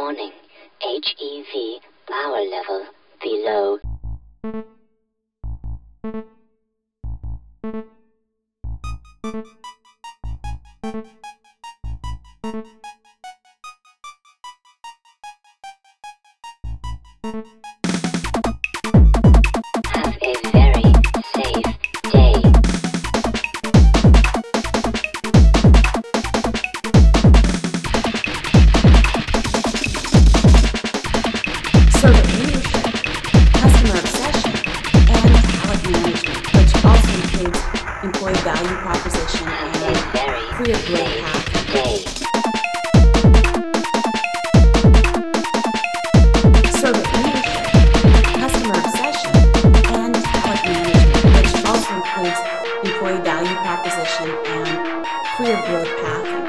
Warning, HEV power level below. Have a very safe day. Servant leadership, customer obsession, and talent management, which also includes employee value proposition Have a and very career growth safe path. day. Servant leadership, customer obsession, and talent management, which also includes employee value proposition and career growth path